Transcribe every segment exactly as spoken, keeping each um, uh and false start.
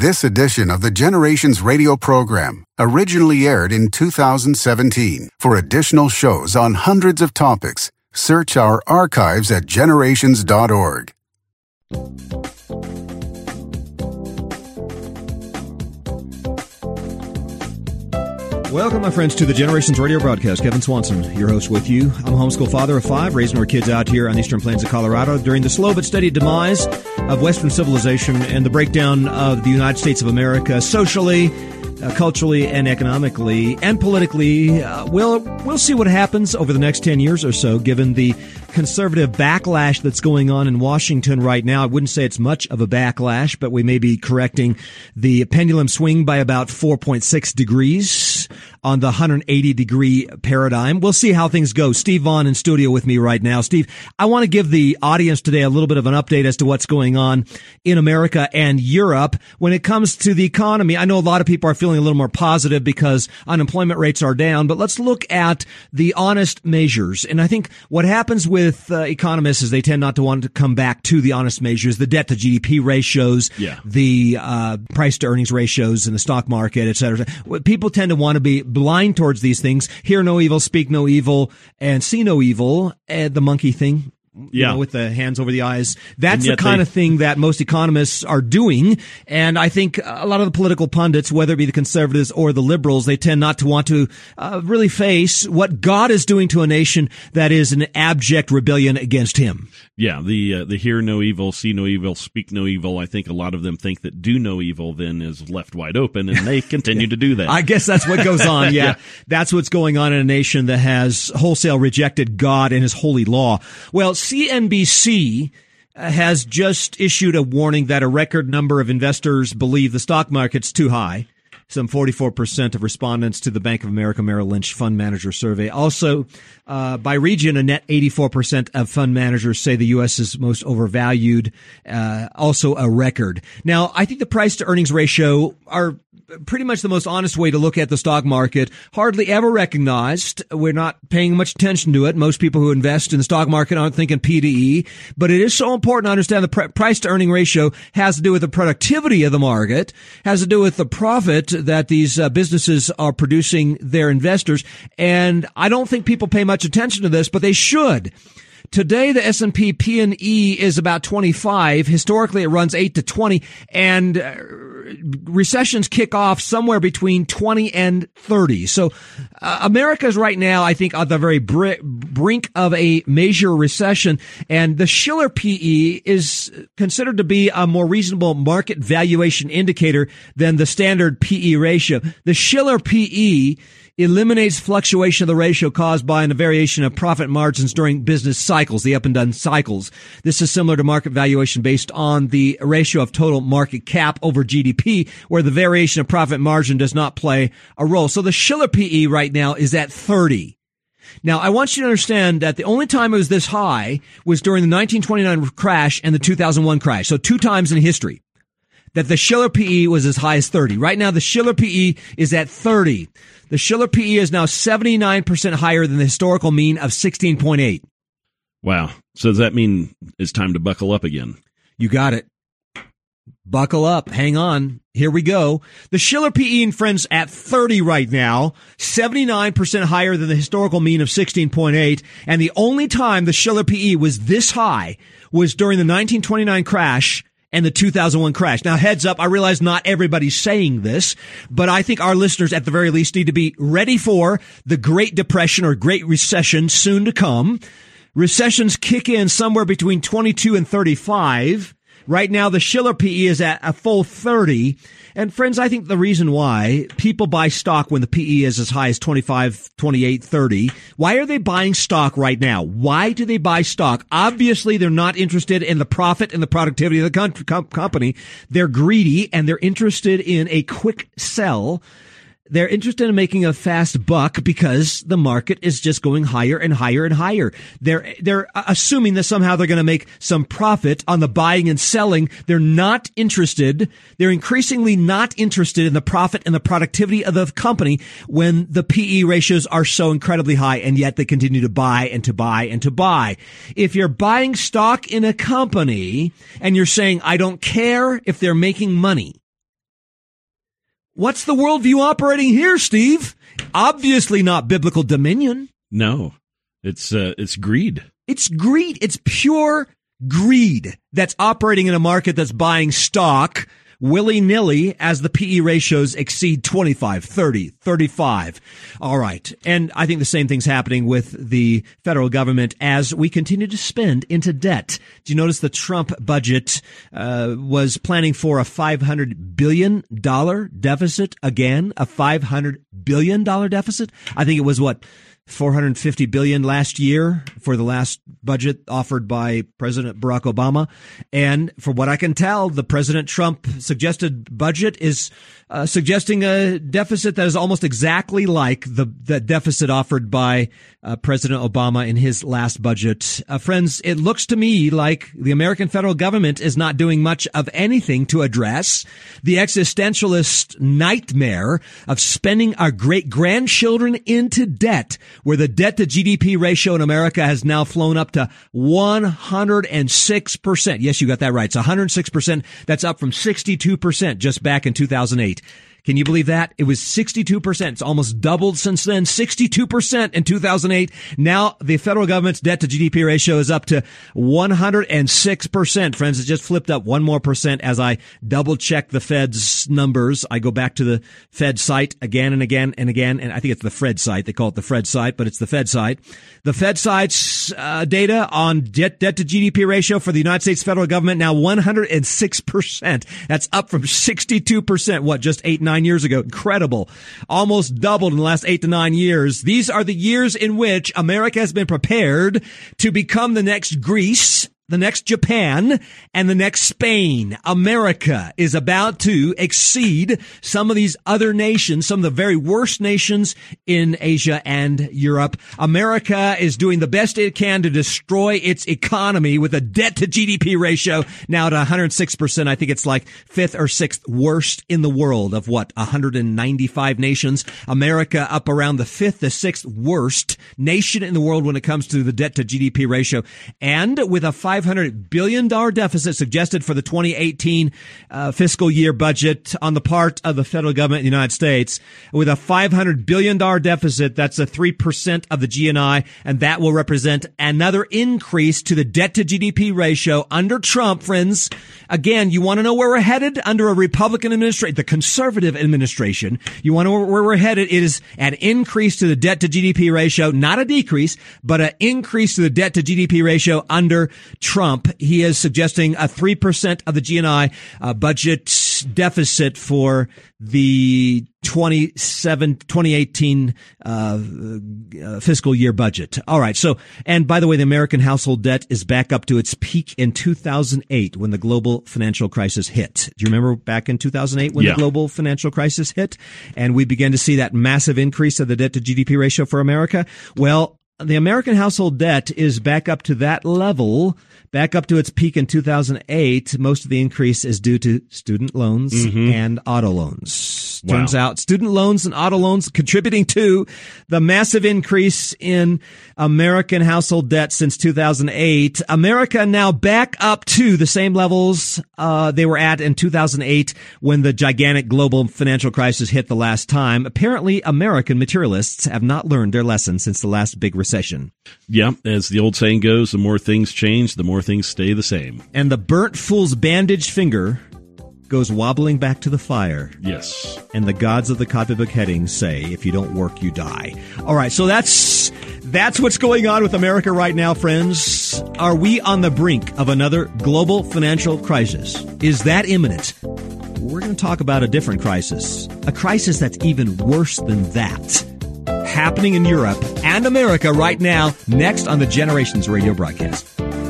This edition of the Generations Radio program originally aired in two thousand seventeen. For additional shows on hundreds of topics, search our archives at generations dot org. Welcome, my friends, to the Generations Radio broadcast. Kevin Swanson, your host with you. I'm a homeschool father of five, raising our kids out here on the eastern plains of Colorado during the slow but steady demise of Western civilization and the breakdown of the United States of America socially, uh, culturally, and economically, and politically. Uh, we'll, we'll see what happens over the next ten years or so, given the conservative backlash that's going on in Washington right now. I wouldn't say it's much of a backlash, but we may be correcting the pendulum swing by about four point six degrees on the one hundred eighty degree paradigm. We'll see how things go. Steve Vaughn in studio with me right now. Steve, I want to give the audience today a little bit of an update as to what's going on in America and Europe when it comes to the economy. I know a lot of people are feeling a little more positive because unemployment rates are down, but let's look at the honest measures. And I think what happens with With uh, economists is they tend not to want to come back to the honest measures, the debt to G D P ratios, yeah. the uh, price to earnings ratios in the stock market, et cetera. People tend to want to be blind towards these things. Hear no evil, speak no evil, and see no evil. Uh, the monkey thing. You yeah. know, with the hands over the eyes. That's the kind they, of thing that most economists are doing. And I think a lot of the political pundits, whether it be the conservatives or the liberals, they tend not to want to uh, really face what God is doing to a nation that is an abject rebellion against him. Yeah, the uh, the hear no evil, see no evil, speak no evil. I think a lot of them think that do no evil then is left wide open, and they continue to do that. I guess that's what goes on, yeah. yeah. That's what's going on in a nation that has wholesale rejected God and his holy law. Well, C N B C has just issued a warning that a record number of investors believe the stock market's too high. Some forty-four percent of respondents to the Bank of America Merrill Lynch Fund Manager Survey. Also, uh, by region, a net eighty-four percent of fund managers say the U S is most overvalued. Uh, also a record. Now, I think the price to earnings ratio are pretty much the most honest way to look at the stock market. Hardly ever recognized. We're not paying much attention to it. Most people who invest in the stock market aren't thinking P to E, but it is so important to understand the pr- price to earning ratio has to do with the productivity of the market, has to do with the profit that these uh, businesses are producing their investors. And I don't think people pay much attention to this, but they should. Today, the S and P P and E is about twenty-five. Historically, it runs eight to twenty, and uh, recessions kick off somewhere between twenty and thirty. So uh, America is right now, I think, on the very br- brink of a major recession, and the Shiller P E is considered to be a more reasonable market valuation indicator than the standard P E ratio. The Shiller P E eliminates fluctuation of the ratio caused by a variation of profit margins during business cycles, the up and down cycles. This is similar to market valuation based on the ratio of total market cap over G D P, where the variation of profit margin does not play a role. So the Shiller P E right now is at thirty. Now, I want you to understand that the only time it was this high was during the nineteen twenty-nine crash and the two thousand one crash. So two times in history that the Shiller P E was as high as thirty. Right now, the Shiller P E is at thirty. The Shiller P E is now seventy-nine percent higher than the historical mean of sixteen point eight. Wow. So does that mean it's time to buckle up again? You got it. Buckle up. Hang on. Here we go. The Shiller P E, and friends, at thirty right now, seventy-nine percent higher than the historical mean of sixteen point eight. And the only time the Shiller P E was this high was during the nineteen twenty-nine crash and the two thousand one crash. Now, heads up, I realize not everybody's saying this, but I think our listeners at the very least need to be ready for the Great Depression or Great Recession soon to come. Recessions kick in somewhere between twenty-two and thirty-five. Right now, the Shiller P E is at a full thirty. And friends, I think the reason why people buy stock when the P E is as high as twenty-five, twenty-eight, thirty, why are they buying stock right now? Why do they buy stock? Obviously, they're not interested in the profit and the productivity of the com- com- company. They're greedy and they're interested in a quick sell. They're interested in making a fast buck because the market is just going higher and higher and higher. They're, they're assuming that somehow they're going to make some profit on the buying and selling. They're not interested. They're increasingly not interested in the profit and the productivity of the company when the P E ratios are so incredibly high, and yet they continue to buy and to buy and to buy. If you're buying stock in a company and you're saying, I don't care if they're making money, What's the worldview operating here, Steve? Obviously not biblical dominion. No, it's uh, it's greed. It's greed. It's pure greed that's operating in a market that's buying stock willy-nilly as the P E ratios exceed twenty-five, thirty, thirty-five. All right. And I think the same thing's happening with the federal government as we continue to spend into debt. Do you notice the Trump budget uh, was planning for a five hundred billion dollars deficit again? A five hundred billion dollars deficit? I think it was what? four hundred fifty billion dollars last year for the last budget offered by President Barack Obama. And from what I can tell, the President Trump suggested budget is uh, suggesting a deficit that is almost exactly like the, the deficit offered by uh, President Obama in his last budget. Uh, friends, it looks to me like the American federal government is not doing much of anything to address the existentialist nightmare of spending our great-grandchildren into debt, where the debt to G D P ratio in America has now flown up to one hundred six percent. Yes, you got that right. It's one hundred six percent. That's up from sixty-two percent just back in two thousand eight. Can you believe that? It was sixty-two percent. It's almost doubled since then. sixty-two percent in two thousand eight. Now the federal government's debt to G D P ratio is up to one hundred six percent. Friends, it just flipped up one more percent as I double check the Fed's numbers. I go back to the Fed site again and again and again. And I think it's the Fred site. They call it the Fred site, but it's the Fed site. The Fed site's uh, data on debt, debt to G D P ratio for the United States federal government now one hundred six percent. That's up from sixty-two percent. What, just eight, nine years ago? Incredible. Almost doubled in the last eight to nine years. These are the years in which America has been prepared to become the next Greece, the next Japan, and the next Spain. America is about to exceed some of these other nations, some of the very worst nations in Asia and Europe. America is doing the best it can to destroy its economy with a debt to G D P ratio now at one hundred six percent. I think it's like fifth or sixth worst in the world of what, one hundred ninety-five nations. America up around the fifth to sixth worst nation in the world when it comes to the debt to G D P ratio. And with a five hundred billion dollars deficit suggested for the twenty eighteen uh, fiscal year budget on the part of the federal government in the United States, with a five hundred billion dollars deficit, that's a three percent of the G N I, and that will represent another increase to the debt to G D P ratio under Trump, friends. Again, you want to know where we're headed under a Republican administration, the conservative administration. You want to know where we're headed? It is an increase to the debt to G D P ratio, not a decrease, but an increase to the debt to G D P ratio under Trump. He is suggesting a three percent of the G N I uh, budget deficit for the twenty-seven, twenty eighteen uh, uh, fiscal year budget. All right. So, and by the way, the American household debt is back up to its peak in two thousand eight when the global financial crisis hit. Do you remember back in two thousand eight when yeah. the global financial crisis hit and we began to see that massive increase of the debt to G D P ratio for America? Well, the American household debt is back up to that level, back up to its peak in two thousand eight. Most of the increase is due to student loans mm-hmm. and auto loans. Wow. Turns out student loans and auto loans contributing to the massive increase in American household debt since two thousand eight. America now back up to the same levels uh they were at in two thousand eight when the gigantic global financial crisis hit the last time. Apparently, American materialists have not learned their lesson since the last big recession. Yeah, as the old saying goes, the more things change, the more things stay the same. And the burnt fool's bandaged finger goes wobbling back to the fire. Yes. And the gods of the copybook headings say, if you don't work, you die. All right, so that's that's what's going on with America right now, friends. Are we on the brink of another global financial crisis? Is that imminent? We're going to talk about a different crisis, a crisis that's even worse than that, happening in Europe and America right now, next on the Generations radio broadcast.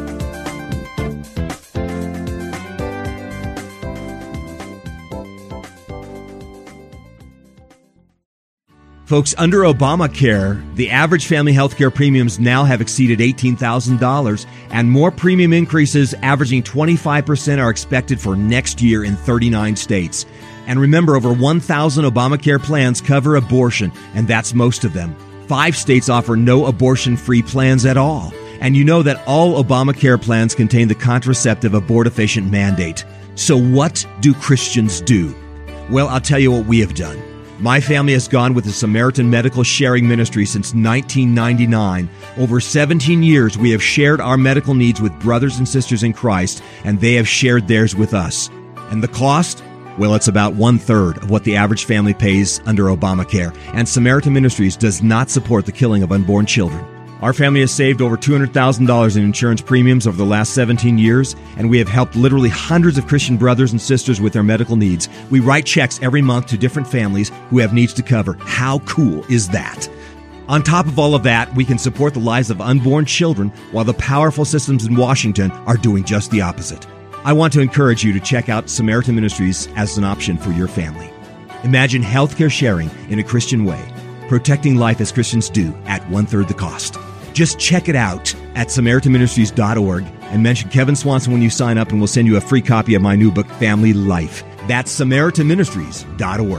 Folks, under Obamacare, the average family health care premiums now have exceeded eighteen thousand dollars, and more premium increases averaging twenty-five percent are expected for next year in thirty-nine states. And remember, over one thousand Obamacare plans cover abortion, and that's most of them. Five states offer no abortion-free plans at all. And you know that all Obamacare plans contain the contraceptive abortifacient mandate. So what do Christians do? Well, I'll tell you what we have done. My family has gone with the Samaritan Medical Sharing Ministry since nineteen ninety-nine. Over seventeen years, we have shared our medical needs with brothers and sisters in Christ, and they have shared theirs with us. And the cost? Well, it's about one-third of what the average family pays under Obamacare. And Samaritan Ministries does not support the killing of unborn children. Our family has saved over two hundred thousand dollars in insurance premiums over the last seventeen years, and we have helped literally hundreds of Christian brothers and sisters with their medical needs. We write checks every month to different families who have needs to cover. How cool is that? On top of all of that, we can support the lives of unborn children while the powerful systems in Washington are doing just the opposite. I want to encourage you to check out Samaritan Ministries as an option for your family. Imagine healthcare sharing in a Christian way, protecting life as Christians do at one-third the cost. Just check it out at Samaritan Ministries dot org and mention Kevin Swanson when you sign up, and we'll send you a free copy of my new book, Family Life. That's Samaritan Ministries dot org.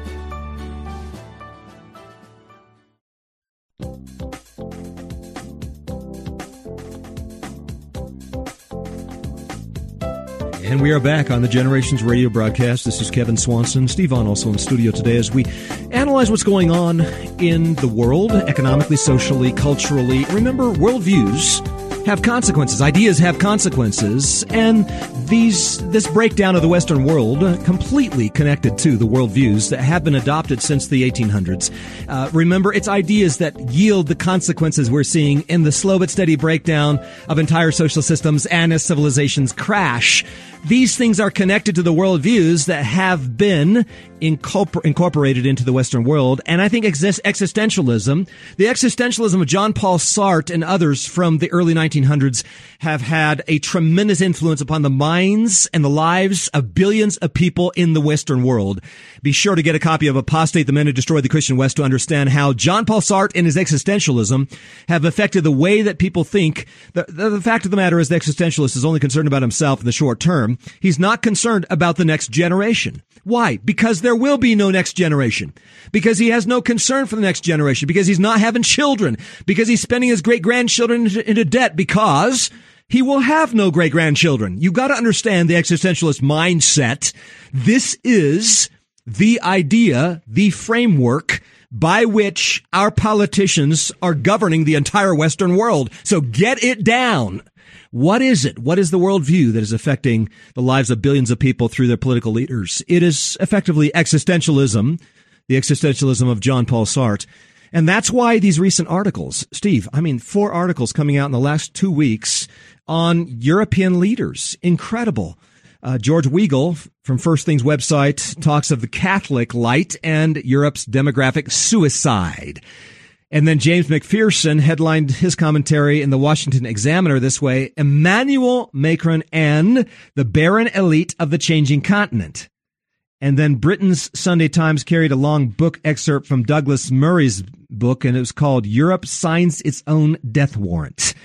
And we are back on the Generations Radio broadcast. This is Kevin Swanson. Steve Vaughn also in the studio today as we analyze what's going on in the world, economically, socially, culturally. Remember, worldviews have consequences. Ideas have consequences. And these this breakdown of the Western world completely connected to the worldviews that have been adopted since the eighteen hundreds. Uh, remember, it's ideas that yield the consequences we're seeing in the slow but steady breakdown of entire social systems and as civilizations crash. These things are connected to the worldviews that have been incorpor- incorporated into the Western world. And I think exist- existentialism, the existentialism of John Paul Sartre and others from the early nineteen hundreds have had a tremendous influence upon the minds and the lives of billions of people in the Western world. Be sure to get a copy of Apostate, the Men Who Destroyed the Christian West, to understand how John Paul Sartre and his existentialism have affected the way that people think. The, the, the fact of the matter is the existentialist is only concerned about himself in the short term. He's not concerned about the next generation. Why? Because there will be no next generation. Because he has no concern for the next generation. Because he's not having children. Because he's spending his great-grandchildren into, into debt. Because he will have no great-grandchildren. You've got to understand the existentialist mindset. This is the idea, the framework by which our politicians are governing the entire Western world. So get it down. What is it? What is the worldview that is affecting the lives of billions of people through their political leaders? It is effectively existentialism, the existentialism of John Paul Sartre. And that's why these recent articles, Steve, I mean, four articles coming out in the last two weeks on European leaders. Incredible. Uh, George Weigel from First Things website talks of the Catholic light and Europe's demographic suicide. And then James McPherson headlined his commentary in the Washington Examiner this way: Emmanuel Macron and the barren elite of the changing continent. And then Britain's Sunday Times carried a long book excerpt from Douglas Murray's book, and it was called Europe Signs Its Own Death Warrant.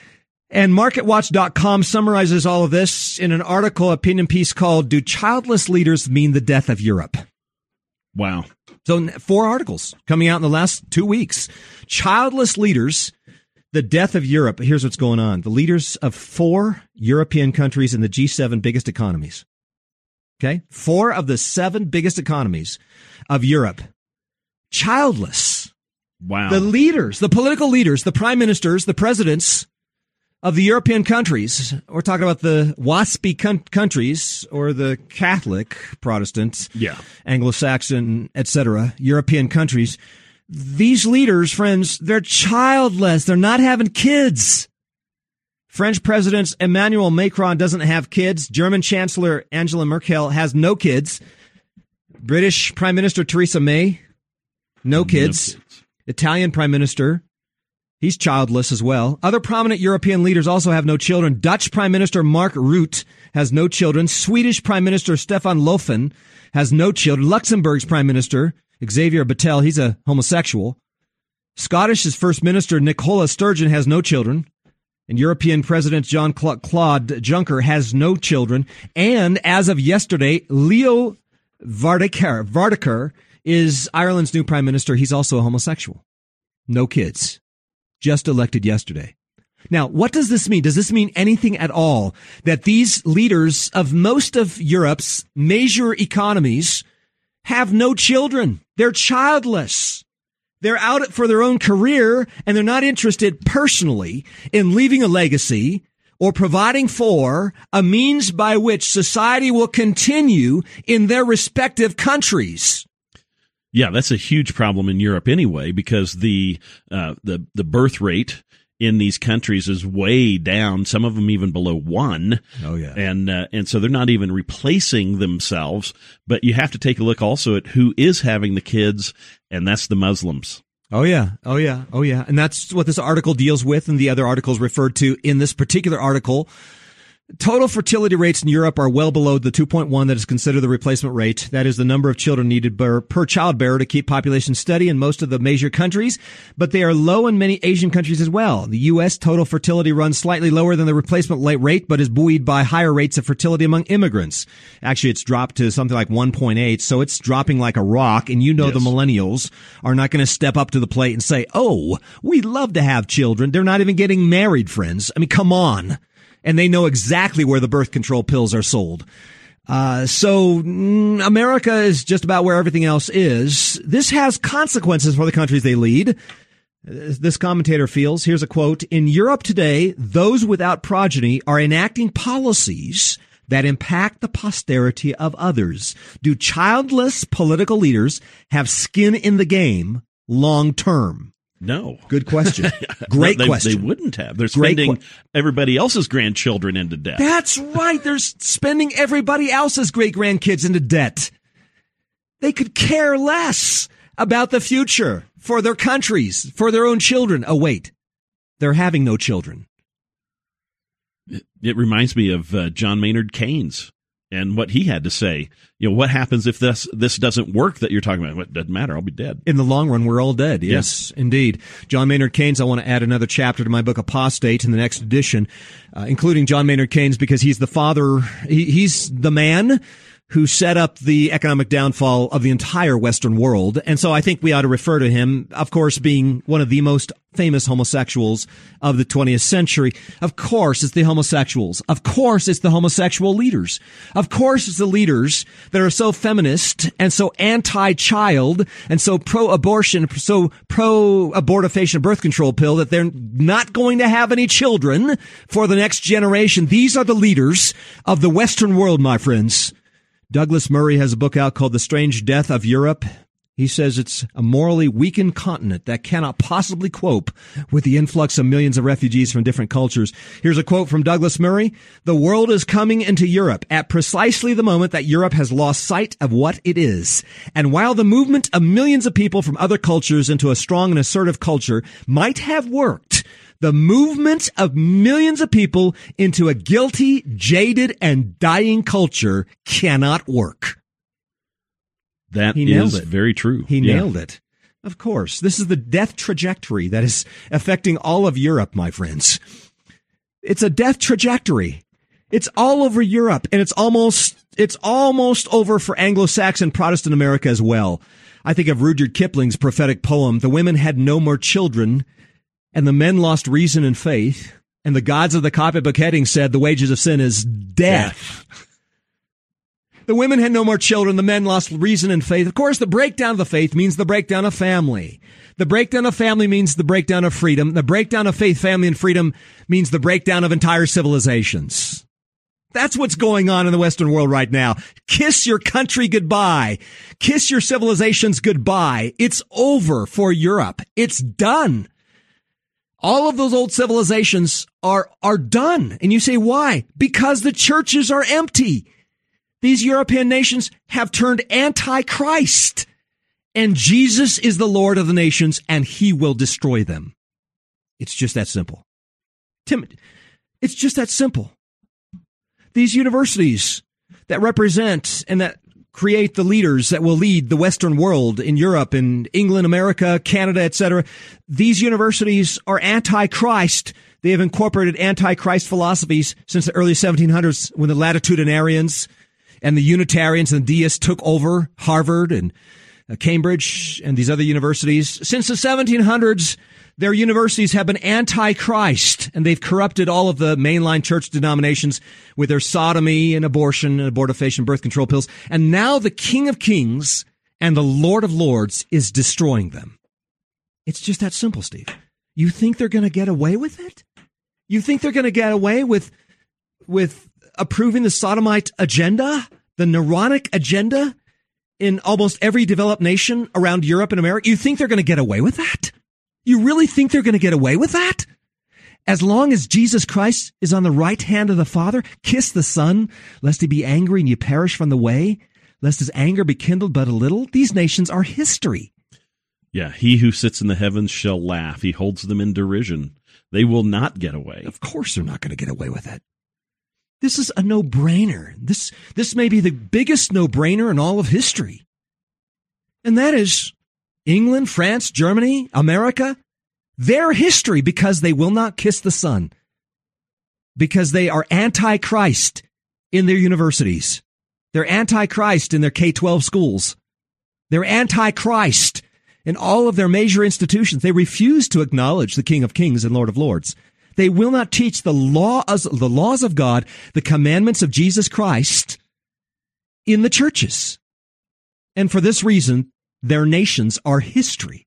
And Market Watch dot com summarizes all of this in an article, opinion piece called Do Childless Leaders Mean the Death of Europe? Wow. So four articles coming out in the last two weeks. Childless leaders, the death of Europe. Here's what's going on. The leaders of four European countries in the G seven biggest economies. Okay? Four of the seven biggest economies of Europe. Childless. Wow. The leaders, the political leaders, the prime ministers, the presidents of the European countries, we're talking about the WASPy con- countries or the Catholic, Protestant, yeah. Anglo-Saxon, et cetera, European countries. These leaders, friends, they're childless. They're not having kids. French President Emmanuel Macron doesn't have kids. German Chancellor Angela Merkel has no kids. British Prime Minister Theresa May, no kids. No kids. Italian Prime Minister, he's childless as well. Other prominent European leaders also have no children. Dutch Prime Minister Mark Rutte has no children. Swedish Prime Minister Stefan Löfven has no children. Luxembourg's Prime Minister Xavier Bettel, he's a homosexual. Scottish's First Minister Nicola Sturgeon has no children. And European President Jean-Claude Juncker has no children. And as of yesterday, Leo Varadkar, Varadkar is Ireland's new Prime Minister. He's also a homosexual. No kids. Just elected yesterday. Now, what does this mean? Does this mean anything at all? That these leaders of most of Europe's major economies have no children. They're childless. They're out for their own career, and they're not interested personally in leaving a legacy or providing for a means by which society will continue in their respective countries. Yeah, that's a huge problem in Europe anyway, because the uh, the the birth rate in these countries is way down. Some of them even below one. Oh yeah, and uh, and so they're not even replacing themselves. But you have to take a look also at who is having the kids, and that's the Muslims. Oh yeah, oh yeah, oh yeah, and that's what this article deals with, and the other articles referred to in this particular article. Total fertility rates in Europe are well below the two point one that is considered the replacement rate. That is the number of children needed per, per child bearer to keep population steady in most of the major countries, but they are low in many Asian countries as well. The U S total fertility runs slightly lower than the replacement rate, but is buoyed by higher rates of fertility among immigrants. Actually, it's dropped to something like one point eight, so it's dropping like a rock, and you know yes. the millennials are not going to step up to the plate and say, oh, we'd love to have children. They're not even getting married, friends. I mean, come on. And they know exactly where the birth control pills are sold. Uh, so mm, America is just about where everything else is. This has consequences for the countries they lead. This commentator feels, here's a quote, in Europe today, those without progeny are enacting policies that impact the posterity of others. Do childless political leaders have skin in the game long term? No. Good question. Great no, they, question. They wouldn't have. They're spending que- everybody else's grandchildren into debt. That's right. They're spending everybody else's great-grandkids into debt. They could care less about the future for their countries, for their own children. Oh, wait. They're having no children. It, it reminds me of uh, John Maynard Keynes and what he had to say. You know, what happens if this this doesn't work that you're talking about? It doesn't matter. I'll be dead. In the long run, we're all dead. Yes, yeah. Indeed. John Maynard Keynes, I want to add another chapter to my book, Apostate, in the next edition, uh, including John Maynard Keynes, because he's the father, he, he's the man who set up the economic downfall of the entire Western world. And so I think we ought to refer to him, of course, being one of the most famous homosexuals of the twentieth century. Of course, it's the homosexuals. Of course, it's the homosexual leaders. Of course, it's the leaders that are so feminist and so anti-child and so pro-abortion, so pro-abortifacient birth control pill that they're not going to have any children for the next generation. These are the leaders of the Western world, my friends. Douglas Murray has a book out called The Strange Death of Europe. He says it's a morally weakened continent that cannot possibly cope with the influx of millions of refugees from different cultures. Here's a quote from Douglas Murray. The world is coming into Europe at precisely the moment that Europe has lost sight of what it is. And while the movement of millions of people from other cultures into a strong and assertive culture might have worked, the movement of millions of people into a guilty, jaded, and dying culture cannot work. That is it. Very true. He yeah. nailed it. Of course. This is the death trajectory that is affecting all of Europe, my friends. It's a death trajectory. It's all over Europe, and it's almost it's almost over for Anglo-Saxon Protestant America as well. I think of Rudyard Kipling's prophetic poem, The Women Had No More Children, and the men lost reason and faith, and the gods of the copybook heading said the wages of sin is death. death. The women had no more children. The men lost reason and faith. Of course, the breakdown of the faith means the breakdown of family. The breakdown of family means the breakdown of freedom. The breakdown of faith, family, and freedom means the breakdown of entire civilizations. That's what's going on in the Western world right now. Kiss your country goodbye. Kiss your civilizations goodbye. It's over for Europe. It's done. All of those old civilizations are, are done. And you say, why? Because the churches are empty. These European nations have turned anti-Christ, and Jesus is the Lord of the nations, and he will destroy them. It's just that simple. Tim, it's just that simple. These universities that represent and that create the leaders that will lead the Western world in Europe, in England, America, Canada, et cetera, these universities are anti-Christ. They have incorporated anti-Christ philosophies since the early seventeen hundreds when the Latitudinarians and the Unitarians and deists took over Harvard and uh, Cambridge and these other universities. Since the seventeen hundreds, their universities have been anti-Christ, and they've corrupted all of the mainline church denominations with their sodomy and abortion and abortifacient birth control pills. And now the King of Kings and the Lord of Lords is destroying them. It's just that simple, Steve. You think they're going to get away with it? You think they're going to get away with with approving the sodomite agenda, the Neronic agenda in almost every developed nation around Europe and America? You think they're going to get away with that? You really think they're going to get away with that? As long as Jesus Christ is on the right hand of the Father, kiss the Son, lest he be angry and you perish from the way, lest his anger be kindled but a little. These nations are history. Yeah, he who sits in the heavens shall laugh. He holds them in derision. They will not get away. Of course they're not going to get away with it. This is a no-brainer. This, this may be the biggest no-brainer in all of history. And that is England, France, Germany, America, their history, because they will not kiss the Son, because they are anti-Christ in their universities. They're anti-Christ in their K twelve schools. They're anti-Christ in all of their major institutions. They refuse to acknowledge the King of Kings and Lord of Lords. They will not teach the laws, the laws of God, the commandments of Jesus Christ in the churches. And for this reason, their nations are history.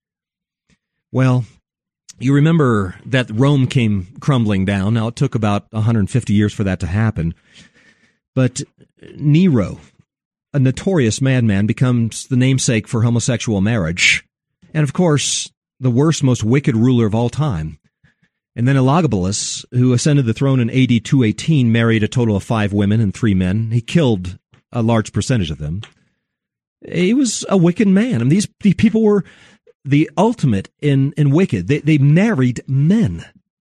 Well, you remember that Rome came crumbling down. Now, it took about one hundred fifty years for that to happen. But Nero, a notorious madman, becomes the namesake for homosexual marriage. And, of course, the worst, most wicked ruler of all time. And then Elagabalus, who ascended the throne in A D two eighteen, married a total of five women and three men. He killed a large percentage of them. He was a wicked man. I mean, these, these people were the ultimate in, in wicked. They, they married men.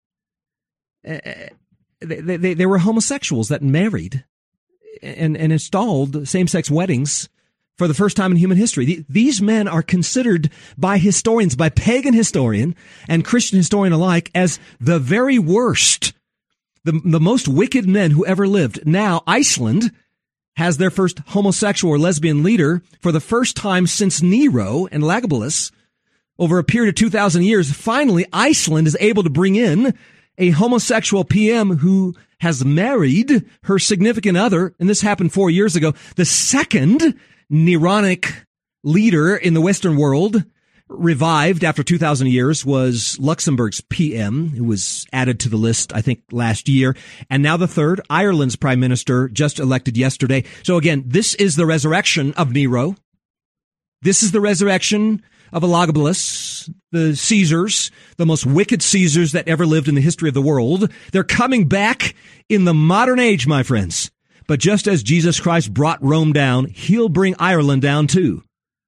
Uh, they, they, they were homosexuals that married and, and installed same-sex weddings for the first time in human history. These men are considered by historians, by pagan historian and Christian historian alike, as the very worst, the, the most wicked men who ever lived. Now, Iceland has their first homosexual or lesbian leader for the first time since Nero and Elagabalus. Over a period of two thousand years, finally, Iceland is able to bring in a homosexual P M who has married her significant other, and this happened four years ago. The second Neronic leader in the Western world, revived after two thousand years, was Luxembourg's P M, who was added to the list, I think, last year. And now the third, Ireland's prime minister, just elected yesterday. So again, this is the resurrection of Nero. This is the resurrection of Elagabalus, the Caesars, the most wicked Caesars that ever lived in the history of the world. They're coming back in the modern age, my friends. But just as Jesus Christ brought Rome down, he'll bring Ireland down too.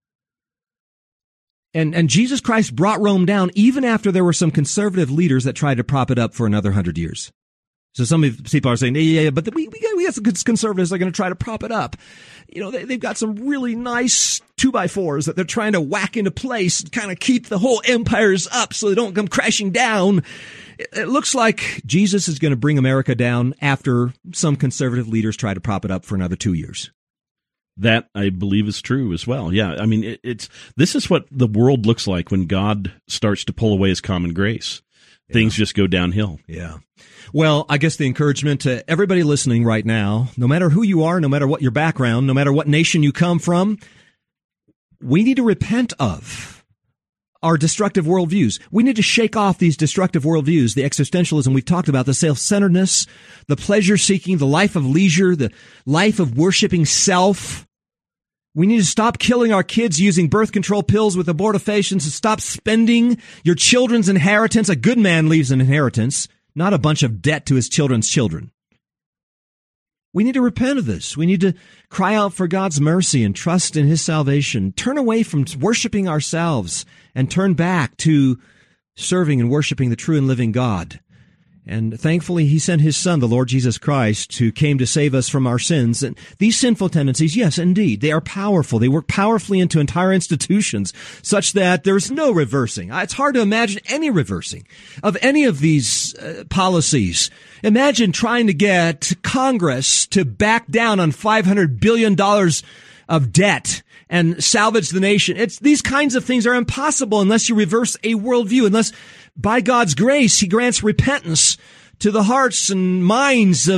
And, and Jesus Christ brought Rome down even after there were some conservative leaders that tried to prop it up for another hundred years. So some people are saying, yeah, yeah, but we, we, got, we got some conservatives that are going to try to prop it up. You know, they, they've got some really nice two by fours that they're trying to whack into place and kind of keep the whole empires up so they don't come crashing down. It, it looks like Jesus is going to bring America down after some conservative leaders try to prop it up for another two years. That, I believe, is true as well. Yeah, I mean, it, it's this is what the world looks like when God starts to pull away his common grace. Yeah. Things just go downhill. Yeah. Well, I guess the encouragement to everybody listening right now, no matter who you are, no matter what your background, no matter what nation you come from, we need to repent of our destructive worldviews. We need to shake off these destructive worldviews, the existentialism we've talked about, the self-centeredness, the pleasure-seeking, the life of leisure, the life of worshiping self. We need to stop killing our kids using birth control pills with abortifacients and stop spending your children's inheritance. A good man leaves an inheritance, not a bunch of debt to his children's children. We need to repent of this. We need to cry out for God's mercy and trust in his salvation. Turn away from worshiping ourselves and turn back to serving and worshiping the true and living God. And thankfully, he sent his son, the Lord Jesus Christ, who came to save us from our sins. And these sinful tendencies, yes, indeed, they are powerful. They work powerfully into entire institutions such that there's no reversing. It's hard to imagine any reversing of any of these uh, policies. Imagine trying to get Congress to back down on five hundred billion dollars of debt and salvage the nation. It's these kinds of things are impossible unless you reverse a worldview, unless by God's grace, he grants repentance to the hearts and minds of,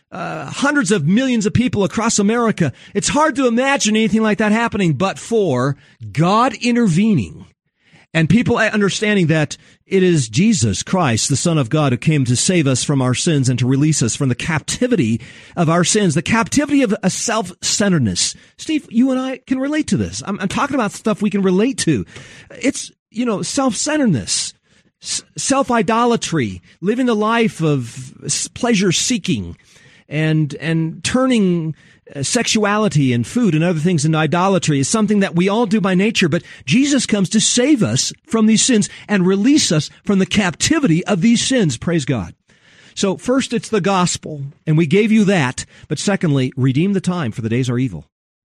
uh, hundreds of millions of people across America. It's hard to imagine anything like that happening, but for God intervening and people understanding that it is Jesus Christ, the Son of God, who came to save us from our sins and to release us from the captivity of our sins, the captivity of a self-centeredness. Steve, you and I can relate to this. I'm, I'm talking about stuff we can relate to. It's, you know, self-centeredness, s- self-idolatry, living the life of pleasure-seeking, and and turning sexuality and food and other things into idolatry is something that we all do by nature, but Jesus comes to save us from these sins and release us from the captivity of these sins. Praise God. So first, it's the gospel, and we gave you that. But secondly, redeem the time, for the days are evil.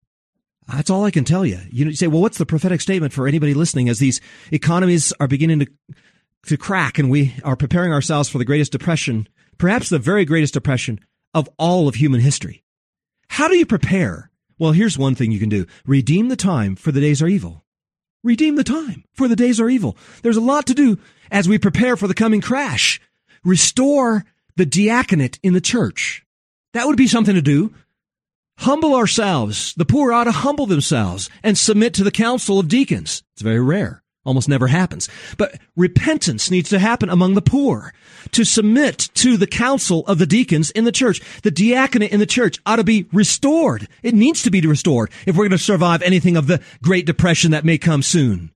That's all I can tell you. You say, well, what's the prophetic statement for anybody listening as these economies are beginning to, to crack and we are preparing ourselves for the greatest depression, perhaps the very greatest depression of all of human history? How do you prepare? Well, here's one thing you can do. Redeem the time, for the days are evil. Redeem the time, for the days are evil. There's a lot to do as we prepare for the coming crash. Restore the diaconate in the church. That would be something to do. Humble ourselves. The poor ought to humble themselves and submit to the council of deacons. It's very rare. Almost never happens. But repentance needs to happen among the poor, to submit to the council of the deacons in the church. The diaconate in the church ought to be restored. It needs to be restored if we're going to survive anything of the Great Depression that may come soon.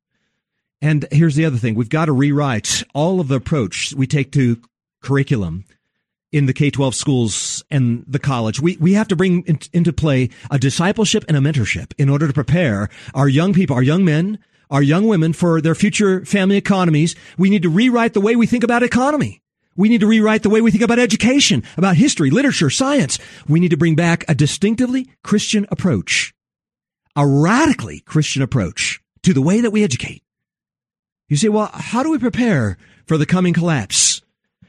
And here's the other thing. We've got to rewrite all of the approach we take to curriculum in the K twelve schools and the college. We we have to bring in, into play a discipleship and a mentorship in order to prepare our young people, our young men, our young women for their future family economies. We need to rewrite the way we think about economy. We need to rewrite the way we think about education, about history, literature, science. We need to bring back a distinctively Christian approach, a radically Christian approach to the way that we educate. You say, well, how do we prepare for the coming collapse?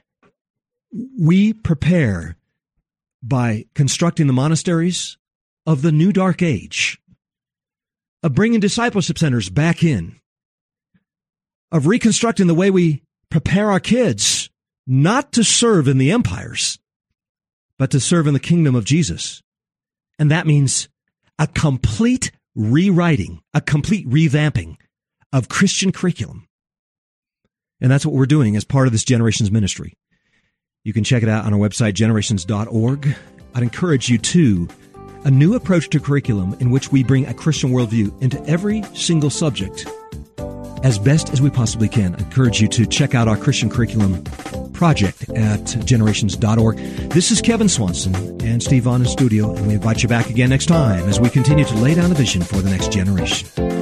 We prepare by constructing the monasteries of the new dark age, of bringing discipleship centers back in, of reconstructing the way we prepare our kids not to serve in the empires, but to serve in the kingdom of Jesus. And that means a complete rewriting, a complete revamping of Christian curriculum. And that's what we're doing as part of this Generations ministry. You can check it out on our website, generations dot org. I'd encourage you to a new approach to curriculum in which we bring a Christian worldview into every single subject as best as we possibly can. I encourage you to check out our Christian curriculum project at generations dot org. This is Kevin Swanson and Steve Vaughn in studio, and we invite you back again next time as we continue to lay down a vision for the next generation.